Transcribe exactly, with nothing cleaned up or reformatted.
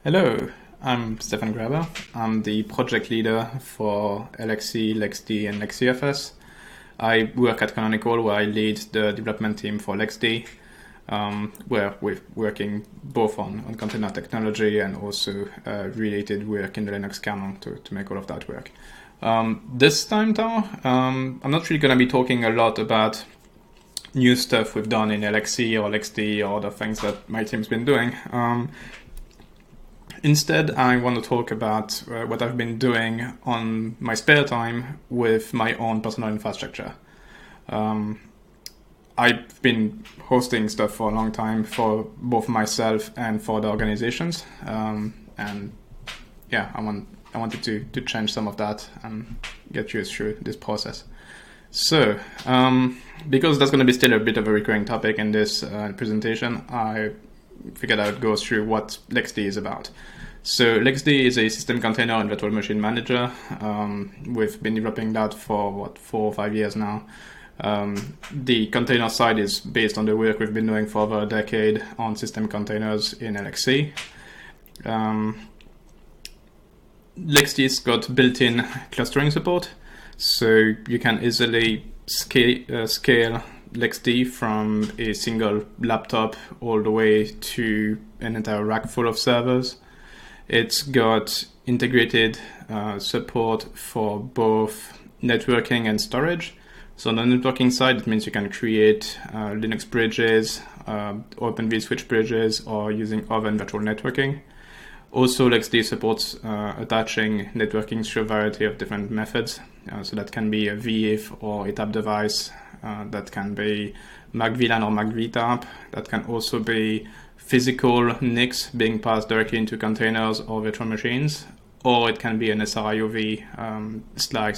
Hello, I'm Stefan Graber. I'm the project leader for L X C, LXD, and LXCFS. I work at Canonical, where I lead the development team for LXD, um, where we're working both on, on container technology and also uh, related work in the Linux kernel to, to make all of that work. Um, this time, though, um, I'm not really going to be talking a lot about new stuff we've done in L X C or L X D or other things that my team's been doing. Um, Instead, I want to talk about uh, what I've been doing on my spare time with my own personal infrastructure. Um, I've been hosting stuff for a long time for both myself and for the organizations, um, and yeah, I want I wanted to to change some of that and get you through this process. So, um, because that's going to be still a bit of a recurring topic in this uh, presentation, I figured I would go through what LXD is about. So LXD is a system container and virtual machine manager. Um, we've been developing that for what four or five years now. Um, the container side is based on the work we've been doing for over a decade on system containers in L X C. Um, LXD's got built-in clustering support, so you can easily scale, uh, scale LXD from a single laptop all the way to an entire rack full of servers. It's got integrated uh, support for both networking and storage. So on the networking side, it means you can create uh, Linux bridges, uh, Open vSwitch bridges, or using Oven virtual networking. Also, LXD supports uh, attaching networking through a variety of different methods. Uh, so that can be a V I F or a tap device. Uh, that can be Mac V LAN or Mac V TAP. That can also be physical N I Cs being passed directly into containers or virtual machines. Or it can be an S R I O V um, slice